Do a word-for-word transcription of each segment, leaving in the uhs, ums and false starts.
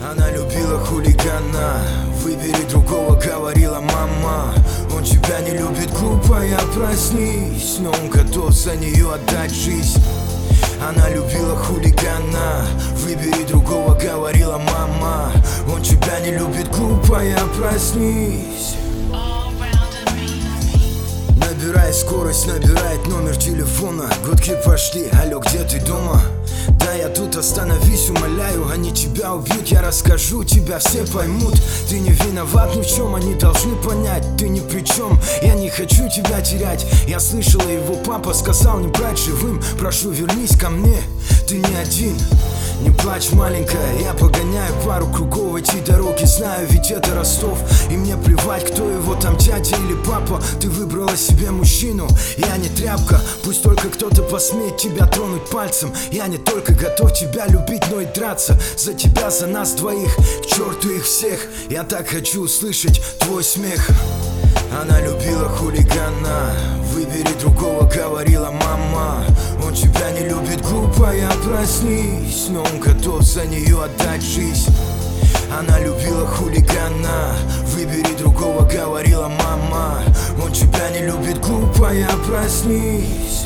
Она любила хулигана, выбери другого, говорила мама. Он тебя не любит, глупая, проснись, но он готов за нее отдать жизнь. Она любила хулигана, выбери другого, говорила мама. Он тебя не любит, глупая, проснись. Набирай скорость, набирает номер телефона. Гудки пошли, алло, где ты дома? Да, я тут, остановись, умоляю. Они тебя убьют, я расскажу, тебя все поймут. Ты не виноват ни в чем, они должны понять. Ты ни при чем, я не хочу тебя терять. Я слышала, его папа сказал не брать живым. Прошу, вернись ко мне, ты не один. Не плачь, маленькая, я погоняю пару кругов эти дороги. Знаю, ведь это Ростов, и мне плевать, кто его там, дядя или папа. Ты выбрала себе мужчину, я не тряпка. Пусть только кто-то посмеет тебя тронуть пальцем. Я не только готов тебя любить, но и драться за тебя, за нас двоих, к черту их всех. Я так хочу услышать твой смех. Она любила хулигана, выбери другого, говорила мама. Он тебя не любит, глупая, проснись, но он готов за нее отдать жизнь. Она любила хулигана, выбери другого, говорила мама. Он тебя не любит, глупая, проснись.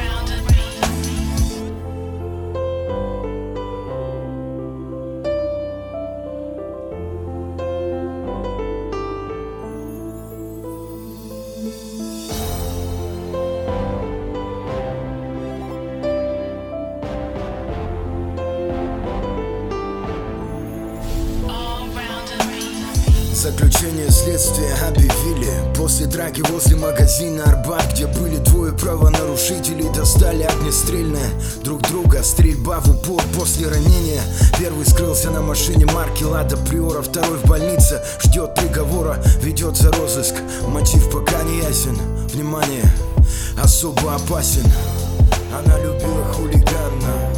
Заключение следствия объявили после драки возле магазина Арбат, где были двое правонарушителей, достали огнестрельное друг друга. Стрельба в упор после ранения. Первый скрылся на машине марки Лада Приора, второй в больнице ждет приговора, ведется розыск. Мотив пока не ясен. Внимание, особо опасен. Она любила хулигана.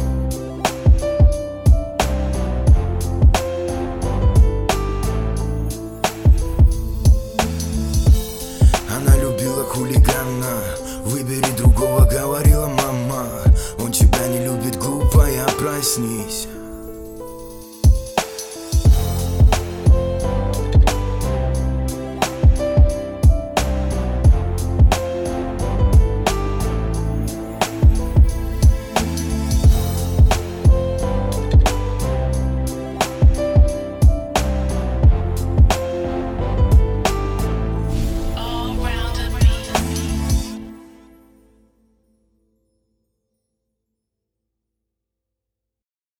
Хулигана, выбери другого, говорила мама. Он тебя не любит, глупая, проснись.